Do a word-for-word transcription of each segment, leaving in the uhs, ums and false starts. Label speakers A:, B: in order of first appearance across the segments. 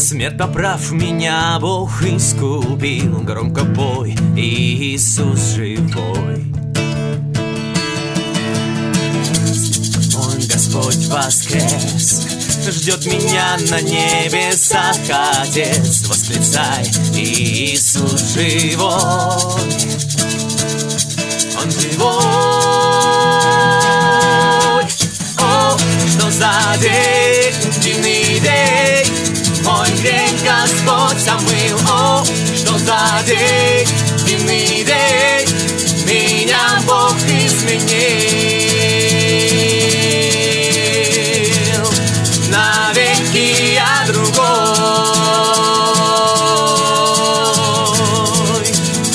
A: Смерть, поправ меня, Бог искупил. Громко пой, Иисус живой. Мой Господь воскрес, ждет меня на небесах Отец. Восклицай, Иисус живой. Он живой. О, что за день, дивный день, мой грех Господь омыл. О, что за день, дивный день, меня Бог изменил. Навеки я другой.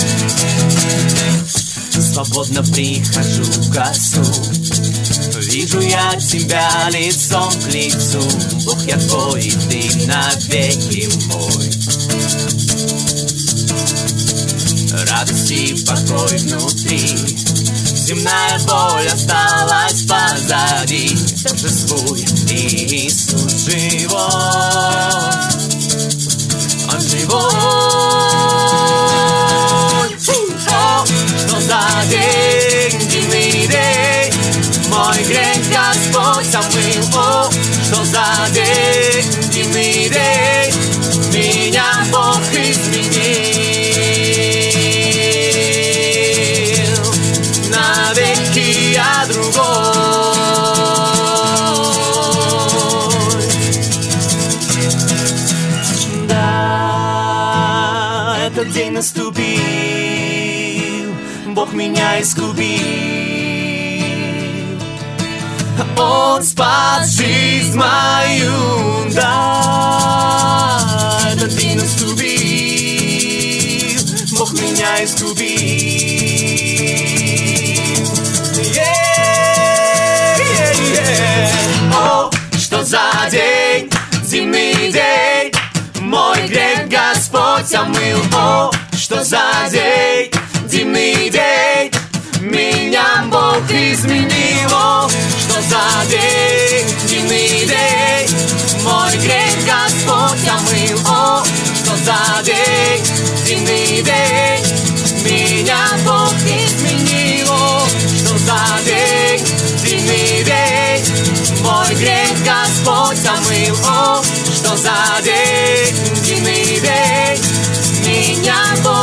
A: Свободно прихожу к Отцу, вижу я Тебя лицом к лицу. Бог, я Твой, и Ты навеки мой. Радость и покой внутри, земная боль осталась позади. Торжествуй, Иисус живой. Он живой. О, что за день, дивный день, мой грех Господь омыл. О, что за день, дивный день, меня Бог изменил. Навеки я другой. Да, этот день наступил, Бог меня искупил. Он спас жизнь мою, да, этот день наступил, Бог меня искупил. Yeah, yeah, yeah. О, что за день, зимний день, мой грех Господь омыл. О, что за день, зимний день, меня Бог изменил. О, что за день, дивный день, мой грех Господь омыл. О, что за день, дивный день, меня Бог изменил. О, что за день, дивный день, мой грех Господь омыл. О, что за день, дивный день, меня Бог